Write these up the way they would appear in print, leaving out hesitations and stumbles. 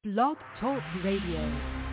Blog Talk Radio.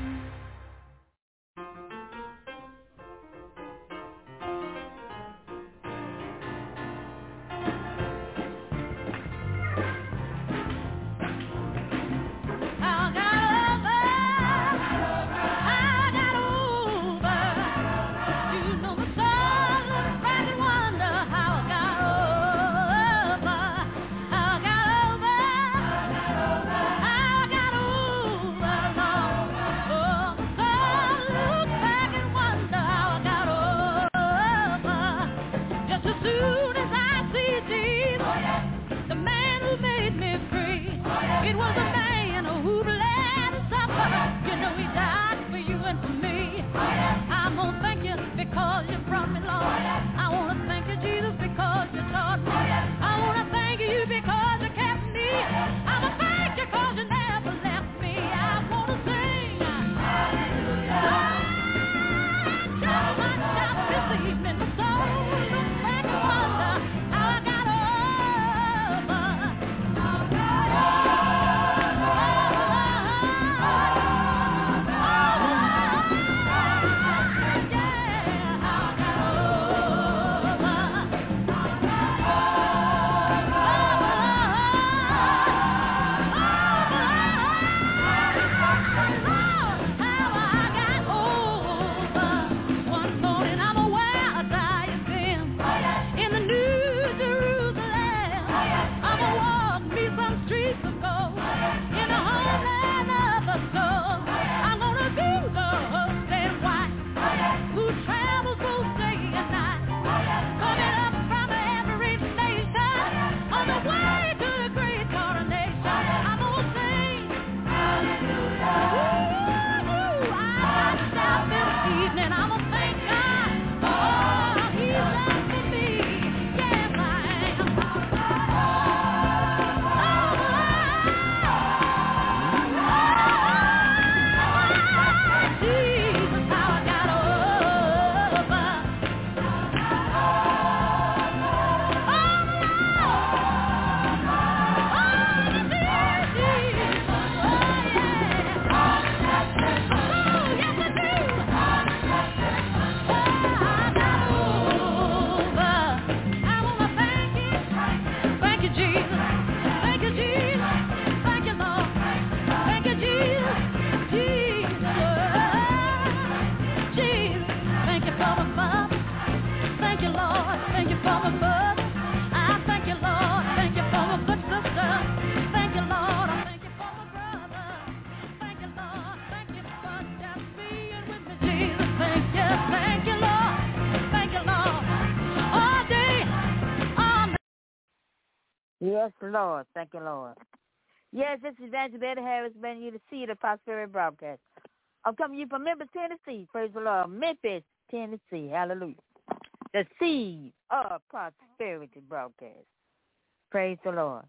Yes, Lord. Thank you, Lord. Yes, this is Evangelina Harris, bringing you the Seed of Prosperity broadcast. I'm coming to you from Memphis, Tennessee. Praise the Lord. Memphis, Tennessee. Hallelujah. The Seed of Prosperity broadcast. Praise the Lord.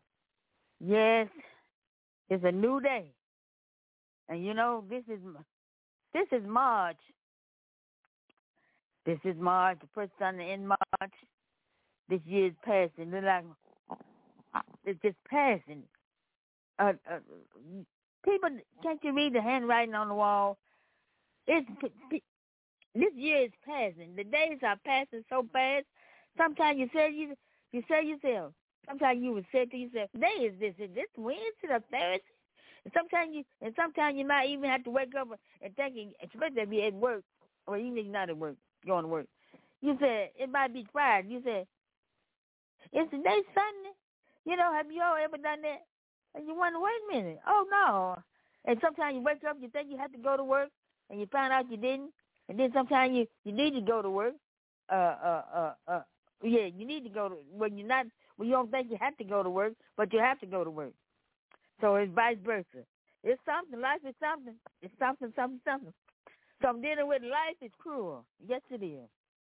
Yes, it's a new day. And you know, this is March. This is March, the first Sunday in March. This year is passing. It's just passing. People, can't you read the handwriting on the wall? This year is passing. The days are passing so fast. Sometimes you say yourself. Sometimes you would say to yourself, "Day is this? Is this Wednesday or Thursday?" And sometimes you might even have to wake up and thinking, especially if you're at work, or even if you're not at work, going to work. You say it might be Friday. You say, "Is today Sunday?" You know, have you all ever done that? And you wonder, wait a minute, oh no. And sometimes you wake up, you think you have to go to work, and you find out you didn't. And then sometimes you need to go to work. Yeah, you need to go to when you don't think you have to go to work, but you have to go to work. So it's vice versa. It's something. Life is something. It's something. So I'm dealing with life is cruel. Yes, it is.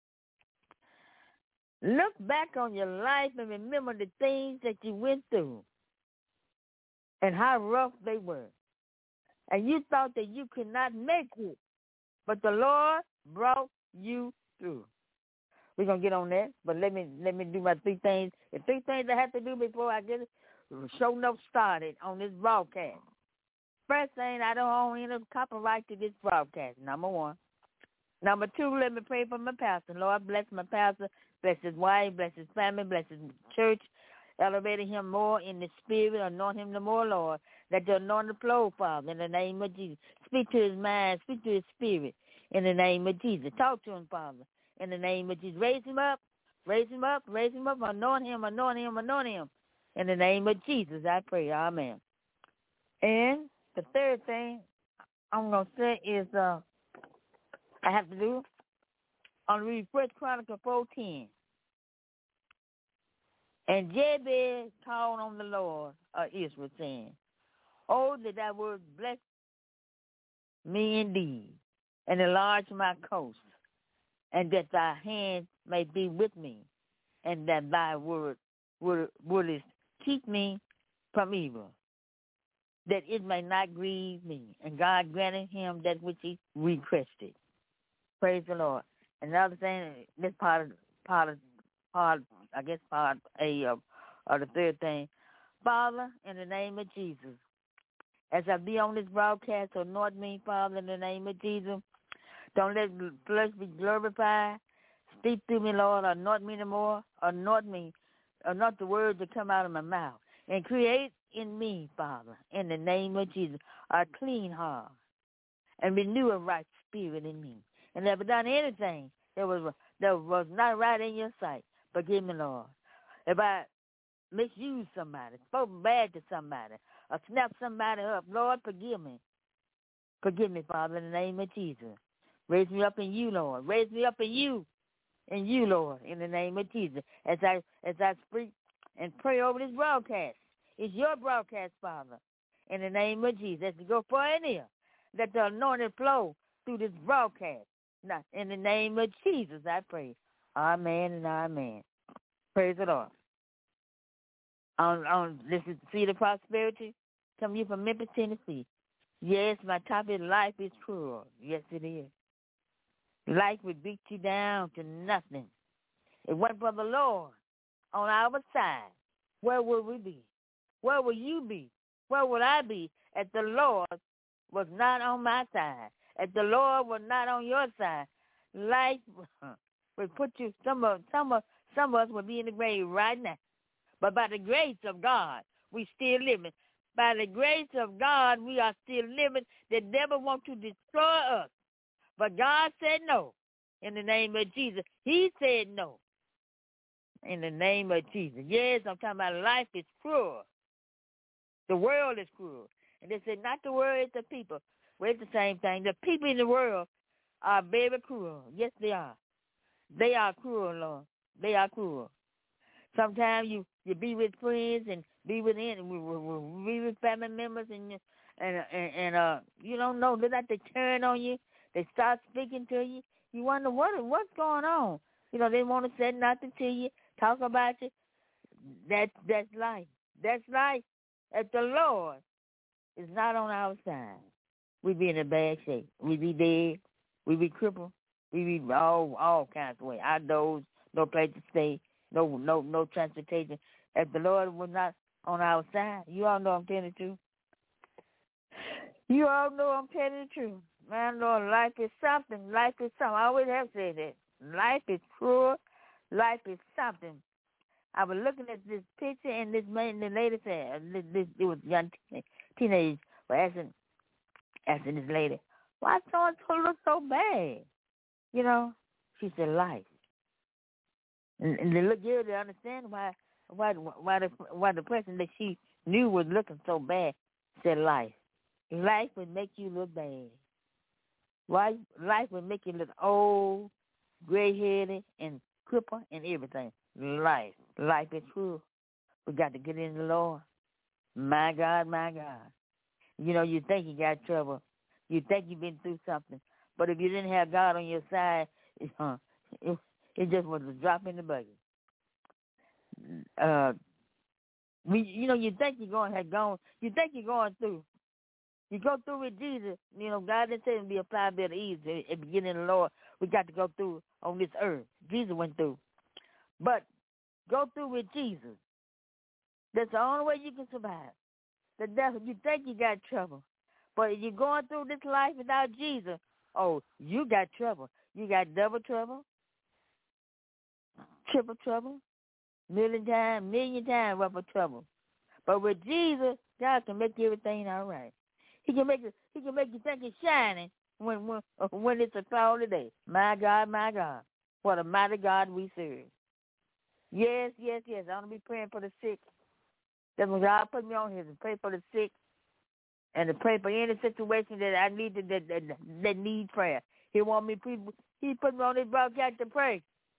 Look back on your life and remember the things that you went through and how rough they were. And you thought that you could not make it, but the Lord brought you through. We're going to get on that, but let me do my three things. The three things I have to do before I get show enough started on this broadcast. First thing, I don't own any copyright to this broadcast, number one. Number two, let me pray for my pastor. Lord, bless my pastor, bless his wife, bless his family, bless his church. Elevate him more in the spirit, anoint him the more, Lord. Let the anointing flow, Father, in the name of Jesus. Speak to his mind, speak to his spirit, in the name of Jesus. Talk to him, Father, in the name of Jesus. Raise him up, raise him up, raise him up, anoint him, anoint him, anoint him. In the name of Jesus, I pray, amen. And the third thing I'm going to say is I have to do, I'm going to read 1 Chronicles 4:10. And Jabez called on the Lord of Israel, saying, oh, that thou wouldst bless me indeed, and enlarge my coast, and that thy hand may be with me, and that thy wouldest keep me from evil, that it may not grieve me. And God granted him that which he requested. Praise the Lord. Another thing, this part A of the third thing. Father, in the name of Jesus, as I be on this broadcast, anoint me, Father, in the name of Jesus. Don't let the flesh be glorified. Speak to me, Lord. Anoint me no more. Anoint me. Anoint the words that come out of my mouth. And create in me, Father, in the name of Jesus, a clean heart. And renew a right spirit in me. And never done anything that was not right in your sight. Forgive me, Lord. If I misused somebody, spoken bad to somebody, or snapped somebody up, Lord, forgive me. Forgive me, Father, in the name of Jesus. Raise me up in you, Lord. Raise me up in you, Lord, in the name of Jesus. As I speak and pray over this broadcast. It's your broadcast, Father, in the name of Jesus. As we go far in here, let the anointing flow through this broadcast. Now, in the name of Jesus, I pray. Amen and amen. Praise the Lord. This is the Seed of Prosperity, coming you from Memphis, Tennessee. Yes, my topic, life is cruel. Yes, it is. Life would beat you down to nothing. If it wasn't for the Lord on our side, where would we be? Where would you be? Where would I be if the Lord was not on my side? If the Lord was not on your side, life would put you. Some of us would be in the grave right now. But by the grace of God, we still living. By the grace of God, we are still living. The devil wants to destroy us. But God said no. In the name of Jesus. He said no. In the name of Jesus. Yes, I'm talking about life is cruel. The world is cruel. And they said not the world, it's the people. Well, it's the same thing. The people in the world are very cruel. Yes, they are. They are cruel, Lord. They are cruel. Sometimes you be with friends and be with family members and you don't know. They like to turn on you. They start speaking to you. You wonder what's going on. You know, they want to say nothing to you, talk about you. That's life. That's life. If the Lord is not on our side, we be in a bad shape. We be dead. We be crippled. We be all kinds of ways. Outdoors, no place to stay, no transportation. If the Lord was not on our side, you all know I'm telling the truth. You all know I'm telling the truth. Man, Lord, life is something. Life is something. I always have said that. Life is cruel. Life is something. I was looking at this picture, and this man, the lady said, it was young teenage, were asking this lady, why so-and-so look so bad? You know, she said life. And the little girl didn't understand why the person that she knew was looking so bad said life. Life would make you look bad. Life would make you look old, gray-headed, and crippled, and everything. Life is cruel. We got to get in the Lord. My God, my God. You know, you think you got trouble. You think you've been through something. But if you didn't have God on your side, it just was a drop in the bucket. You think you think you're going through. You go through with Jesus. You know, God didn't say it would be a 5 bit of easy at the beginning of the Lord. We got to go through on this earth. Jesus went through. But go through with Jesus. That's the only way you can survive. The devil, you think you got trouble. But if you're going through this life without Jesus, oh, you got trouble. You got double trouble, triple trouble, million times worth of trouble. But with Jesus, God can make everything all right. He can make you think it's shining when it's a cloudy day. My God, what a mighty God we serve. Yes. I want to be praying for the sick. That's when God put me on here to pray for the sick and to pray for any situation that I need that need prayer. He put me on this broadcast to pray.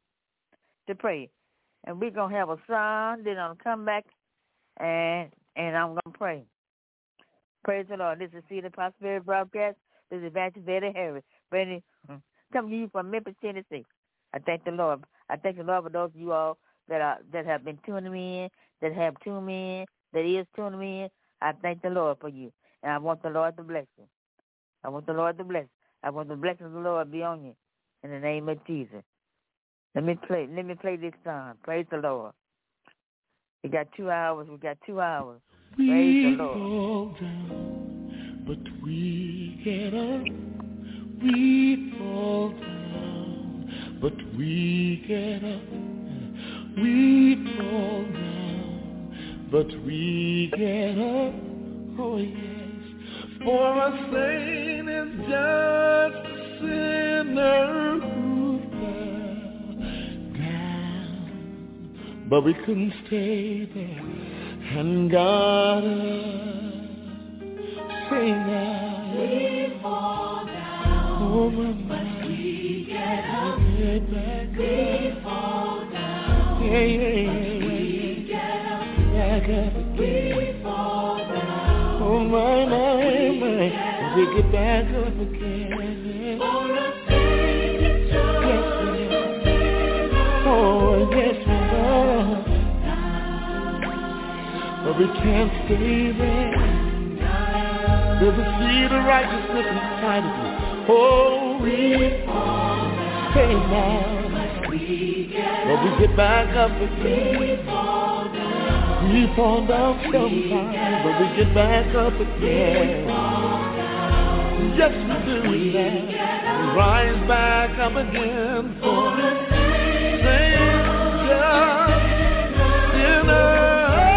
And we're going to have a song, then I'm going to come back and I'm going to pray. Praise the Lord. This is Seed of Prosperity broadcast. This is Evangelist Betty Harris. Betty, coming to you from Memphis, Tennessee. I thank the Lord. I thank the Lord for those of you all that have been tuning in, that have tuned in, that is tuning in. I thank the Lord for you. And I want the Lord to bless you. I want the blessings of the Lord be on you. In the name of Jesus. Let me play this song. Praise the Lord. We got 2 hours. Praise the Lord. We fall down, but we get up. We fall down, but we get up. We fall down, but we get up. Oh yes, for a saint is just a sinner who fell down, but we couldn't stay there, and God say now. We fall down, oh but we get up. Get back we fall down, we get up. Back up again. We fall down, oh my, we get back up again. For a saint, oh yes we are. But we can't stay there. There's a seed of righteousness inside of you. Oh, we stay now. But we get back up again. We fall down sometimes, but we get back up again. Yes, we do that. We rise back up again for the Savior, sinner.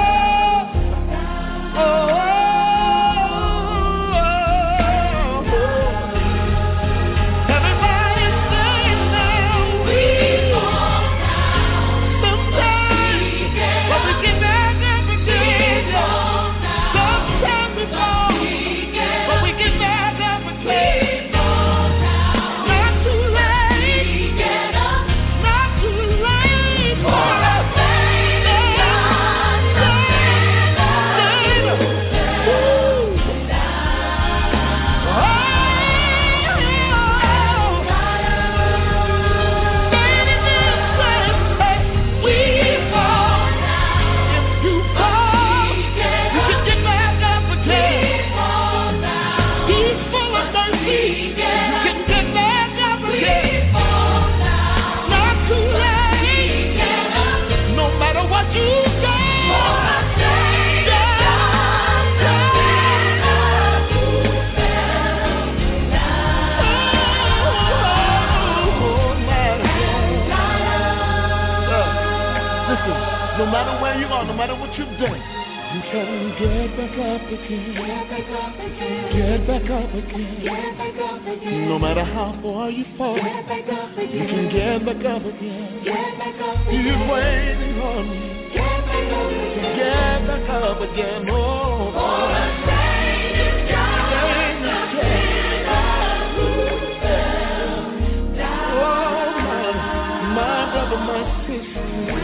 No matter where you are, no matter what you've done, you can get back up again. Get back up again. No matter how far you fall, you can get back up again. He's waiting on you. Get back up again. Oh, for a saint is just a sinner who fell down. Oh, my brother, my sister.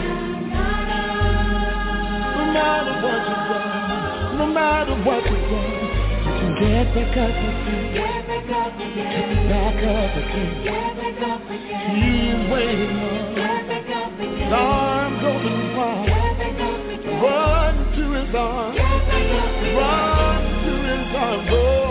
No matter what you've done, you can get back up again. Get back up again. He's waiting on. His arms open wide. Run to his arms. Run to his arms. Oh.